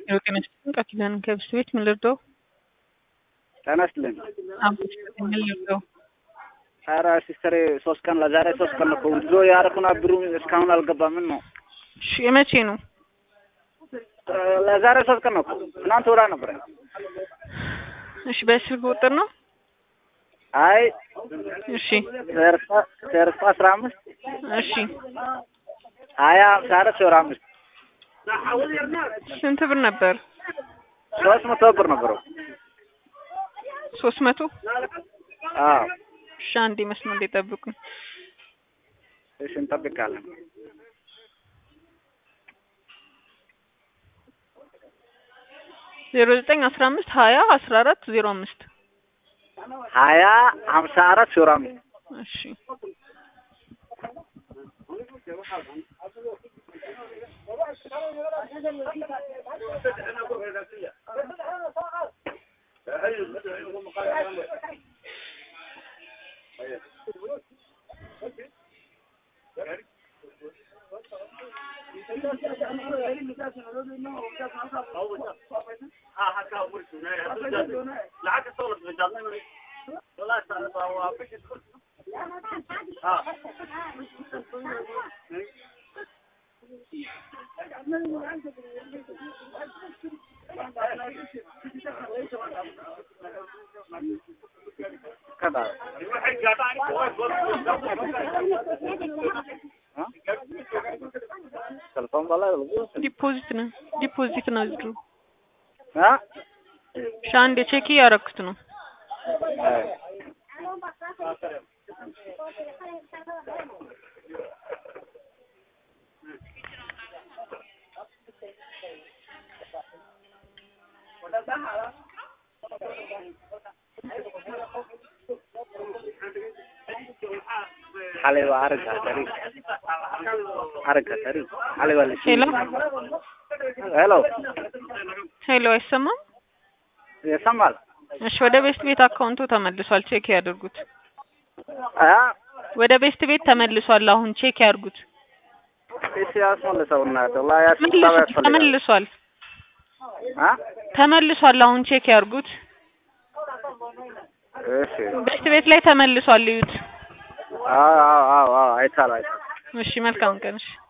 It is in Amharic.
የወገናችን ቃል ኪዳን ከብስ ቤት ምን ልርዳው? ተነስልን አምስት ምን ልርዳው? ኧረ ሲስተር ሶስት ቀን ለዛሬ ሶስት ቀን ነው ብዙ ያረኩና ብሩ እስካሁን አልገባም ነው። እሺ የመቼ ነው? ለዛሬ ሶስት ቀን ነው። ትናንት ወራ ነበር። እሺ በስልክ ቁጥር ነው? አይ እሺ ተርፋ 15 እሺ 20 45 ስንት ብር ነበር? 300 ብር ነበር። 300? አዎ እሺ አንዴ መስመር ላይ ጠብቁኝ። እሺ እንጠብቃለን። ዜሮ 915 20 14 05 20 54 05 እሺ ዲፖዚት ነው ዝሩ ሻንዴ ቼክ ያረኩት ነው። حلوة أرجع تاريخ حلوة ሄሎ አይሰማም? ይሰማል። እሺ ወደ ቤስት ቤት አካውንቱ ተመልሷል፣ ቼክ ያድርጉት። ወደ ቤስት ቤት ተመልሷል፣ አሁን ቼክ ያድርጉት። እሺ ያስመልሰውና ወላሂ ተመልሷል። ተመልሷል፣ አሁን ቼክ ያድርጉት። እሺ ቤስት ቤት ላይ ተመልሷል፣ ይዩት። አዎ አይታል። እሺ መልካም ቀን። እሺ